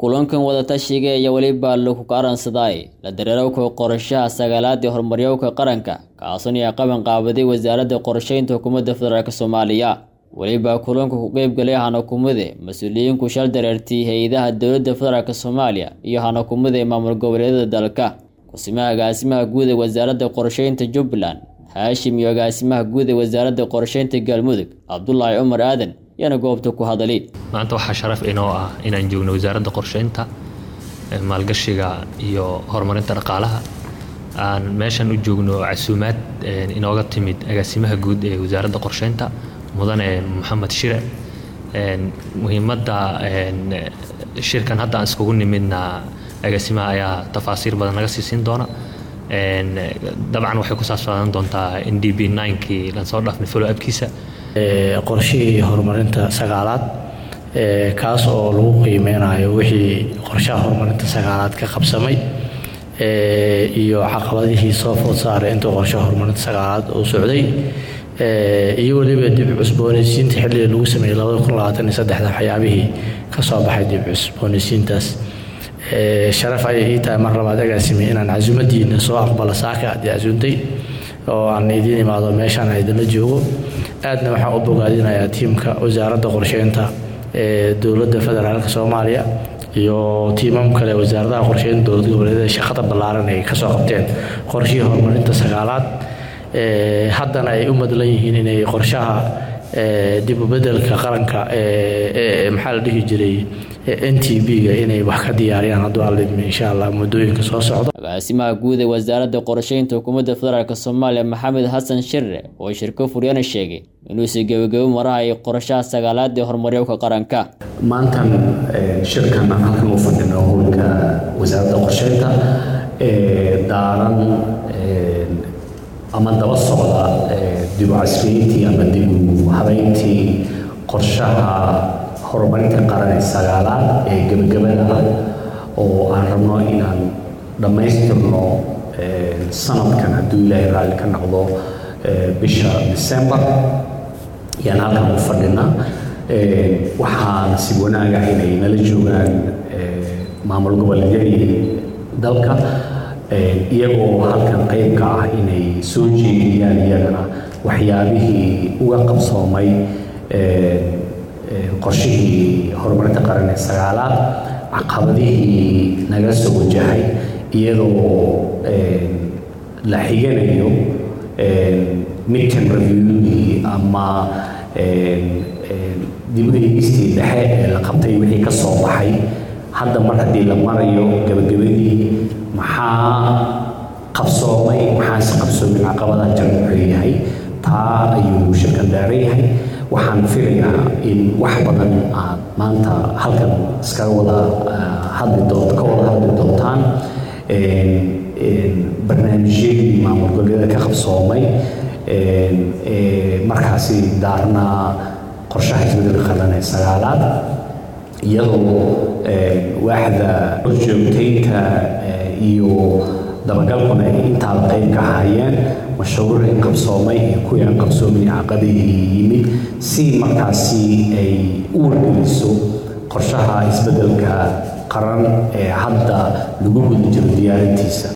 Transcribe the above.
kulankan wada tashiga iyo waliba lagu qaransaday la dareerawka qorshaha sagaalaad ee horumaryowka qaranka kaasoo ay qaban qaabaday wasaaradda qorsheynta xukuumadda federaalka Soomaaliya waliba kulanku ku qayb galay hanakumada mas'uuliyiin ku shal dareertay hay'adaha dawladda federaalka Soomaaliya iyo hanakumada maamul goboleedyada dalka kusimaha agaasimaha guud ee wasaaradda qorsheynta Jubbaland Hashim iyo agaasimaha guud ee wasaaradda qorsheynta Galmudug Abdullaahi Umar Aadan yana goobta ku hadalay maanta waxa sharaf inoo ah inaan joogno wasaaradda qorsheynta maalgashiga iyo horumarinta dhaqaalaha aan meeshan u joogno casuumaad inooga timid agaasimaha guud ee wasaaradda qorsheynta mudane Maxamed Shire muhiimadda shirkan hadda aan iskugu nimidna agaasimaha ayaa tafaasiir badan naga siisin doona dabcan waxay ku saabsan doontaa NDB9kii la soo dhaafnay follow up-kiisa qorshihii horumarinta sagaalaad kaas oo lagu qiimeynayo wixii qorshaha horumarinta sagaalaad ka qabsamay iyo caqabadihii soo food saaray inta qorshaha horumarinta sagaalaad uu socday iyo waliba dib cusboonaysiinta xilliga lagu sameeyay 2023 waxyaabihii ka soo baxay dib cusboonaysiintaas sharaf ay ii tahay mar labaad agaasimi inaan casuumadiina soo aqbalo saaka aad casuuntay oo aan idin imaado meeshan ay idin joogo aadna waxaan u bogaadinayaa tiimka wasaaradda qorsheynta ee dawladda federaalka Soomaaliya iyo tiimam kale wasaaradda qorsheynta dawladda goboleedyada shaqada ballaaran ay ka soo qabteen qorshihii horumarinta sagaalaad haddana ay u madlan yihiin inay qorshaha dib u bedelka qaranka maxaa la dhihi jiray NTB-ga inay wax ka diyaariyaan hadduu alidmo insha Allah muddooyinka soo socda agaasimaha guud ee wasaaradda qorsheynta xukuumadda federaalka Soomaaliya Maxamed Xasan Shire oo shirka furiyana sheegay inuu si gabagabo marahay qorshaha sagaalaad ee horumaryowka qaranka maantan shirkan aan halkan u fadhino howlka wasaaradda qorsheynta daaran ama daba socda dib u casriyeyntii ama dib u habeyntii qorshaha horumarinta qaran sagaalaad ee gabagabada ah oo aan rabno inaan dhammaystirno sanadkan hadduu ilaahay raalli ka noqdo bisha December yaan halkan u fadhinaa waxaan si wanaag ah inay nala joogaan maamul goboleedyadii dalka iyagoo halkan qayb ka ah inay soo jeediyaan iyagana waxyaabihii uga qabsoomay qorshihii horumarinta qaran ee sagaalaad caqabadihii naga soo wajahay iyadoo la xiganayo midterm review ama dib u eegistii dhexe ee la qabtay wixii ka soo baxay hadda mar haddii la marayo gabagabadii maxaa qabsoomay maxaase qabsoomin caqabadaha jira wuxuu yahay taa ayuu shirkan dheereeyahay waxaan filayaa in wax badan aad maanta halkan iskaga wada hadli doontaan barnaamijyadii maamul goboleedyada ka qabsoomay markaasi daarna qorshaha isbedelka qaran ee sagaalaad iyadoo waaxda joogtaynta iyo dabagalkuna ay intaa qayb ka hayeen mashruucii qabsoomay iyo kuwii aan qabsoomin caqabadihii yimid si markaasi ay u wargeliso qorshaha isbedelka qaran ee hadda lagu guda jiro diyaarintiisa